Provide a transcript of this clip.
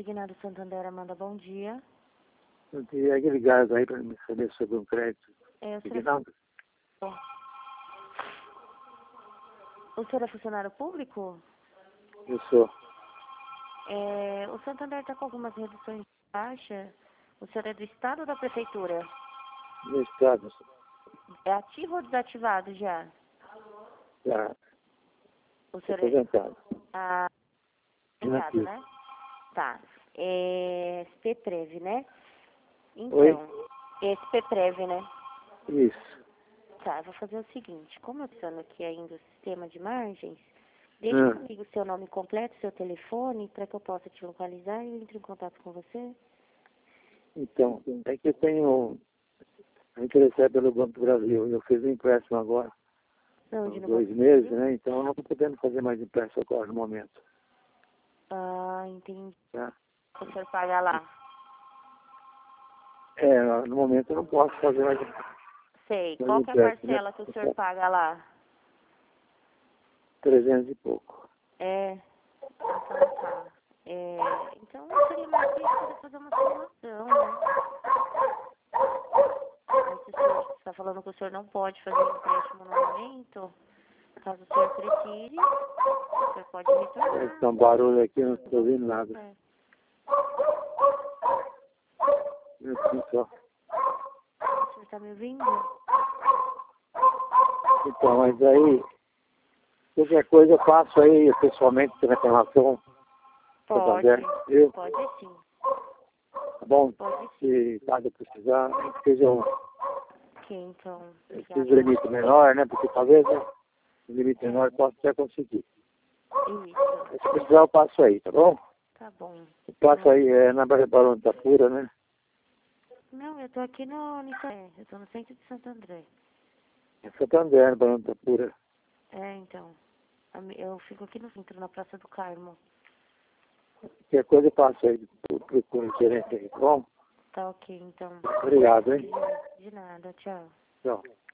Consignado Santander, Amanda, bom dia. Eu tinha aquele gás aí para me saber sobre um crédito. O senhor é funcionário público? Eu sou. O Santander está com algumas reduções de taxa. O senhor é do Estado ou da Prefeitura? No estado. É ativo ou desativado já? Já. O senhor Aposentado. Aposentado, né? Tá. SPPrev, né? Então, Oi? SPPrev, né? Isso. Tá, eu vou fazer o seguinte. Como eu estou aqui ainda o sistema de margens, deixa comigo o seu nome completo, seu telefone, para que eu possa te localizar e eu entre em contato com você. Então, é que eu tenho interessado pelo Banco do Brasil. Eu fiz um empréstimo agora, há Onde no 2 Banco do meses, Brasil? né? Então eu não estou podendo fazer mais empréstimo agora no momento. Ah, entendi. Tá? O senhor paga lá. No momento eu não posso fazer mais Sei. mais Qual que é a empréstimo, né? parcela que o senhor paga lá? 300 e pouco. Então tá. Então seria mais difícil poder fazer uma simulação, né? Mas se o senhor está falando que o senhor não pode fazer empréstimo no momento, caso o senhor precise, o senhor pode retornar. Tá um barulho aqui, eu não estou ouvindo nada. Só. O senhor está me ouvindo? Então, mas aí, qualquer coisa eu faço aí pessoalmente, com reclamação. Pode. Eu, Pode sim. tá bom? Pode sim. Se caso precisar, que seja um Então, limite menor, né? Porque talvez um limite menor eu possa até conseguir. Isso. Se precisar, eu passo aí, tá bom? Tá bom. Eu passo aí, na Barão da Pura, né? Não, eu tô aqui eu tô no centro de Santo André. É Santander, Barão da Pura. Então. Eu fico aqui no centro, na Praça do Carmo. Qualquer coisa eu passo aí pro gerente aí, tá bom? Tá ok, então. Obrigado, hein? De nada, tchau. Tchau.